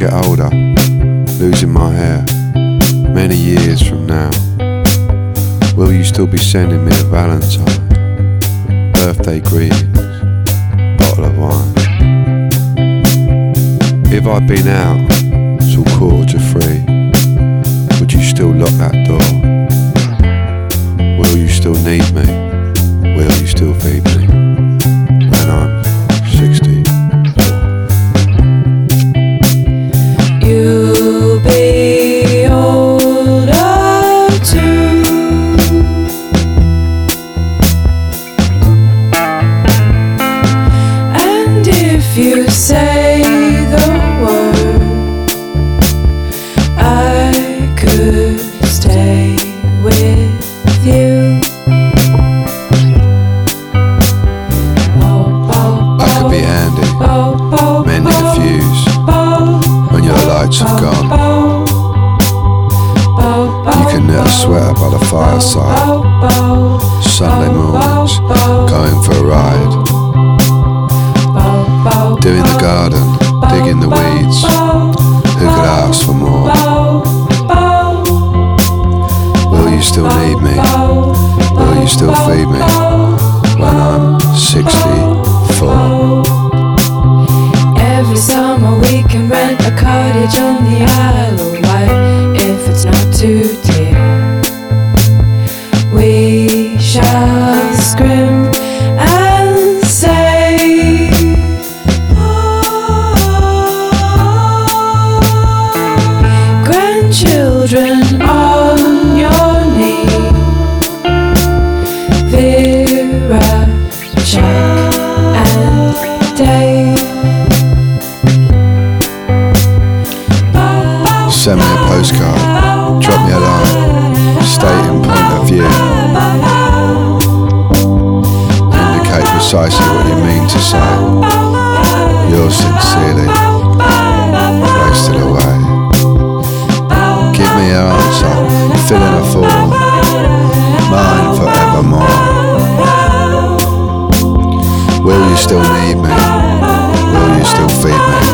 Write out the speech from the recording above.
get older, losing my hair, many years from now, will you still be sending me a Valentine, birthday greetings, bottle of wine? If I'd been out till 2:45, would you still lock that door? Will you still need me? Will you still feed me when I'm 64? You'll be older too, and if you say the word, I could stay with you. I could be handy, mending the fuse when your lights have gone. You can knit a sweater by the fireside, Sunday mornings, going for a ride, doing the garden, digging the weeds. Who could ask for more? Will you still need me? Will you still feed me when I'm 64? Every summer we can rent a cottage on the Isle of Wight if it's not too dear. We shall scream and say, grandchildren on your knee, Vera, Jack and Dave. Send me a postcard, drop me a line, stating point of view. Indicate precisely what you mean to say. Yours sincerely, wasted away. Give me your answer, fill in a form, mine forevermore. Will you still need me? Will you still feed me?